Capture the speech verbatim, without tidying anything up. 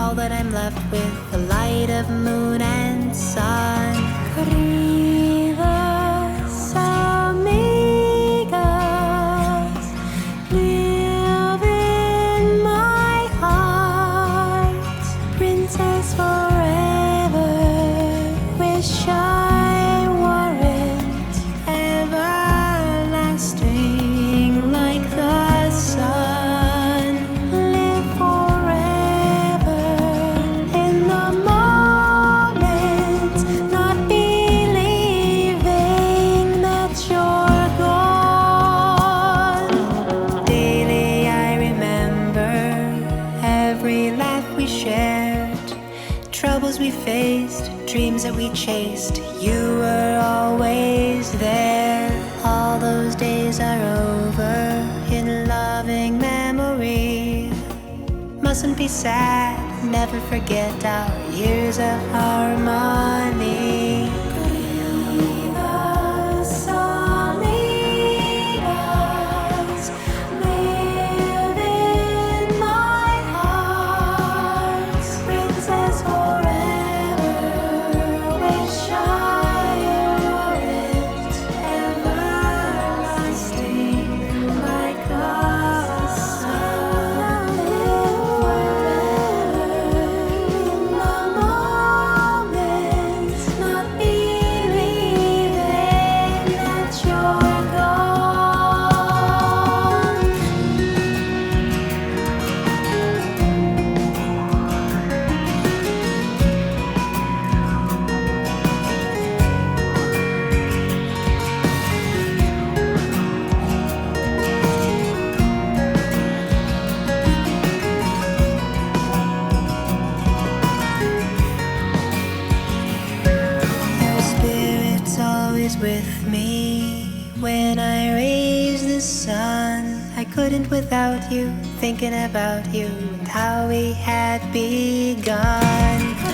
all that I'm left with, the light of moon and sun. Queridas amigas, live in my heart. Princess forever, wish I weren't everlasting like the sun. Live forever in the moment, not believing that you're gone. Daily I remember every laugh we shared, troubles we faced, dreams that we chased. You were always there. All those days are over in loving memory. Mustn't be sad, never forget our years of harmony. Queridas amigas, live in my heart. Princess forever, wish I weren't everlasting like the sun. Live forever in the moment, not believing that you're gone. Your spirit's always with me. When I raise the sun, I couldn't without you, thinking about you and how we had begun.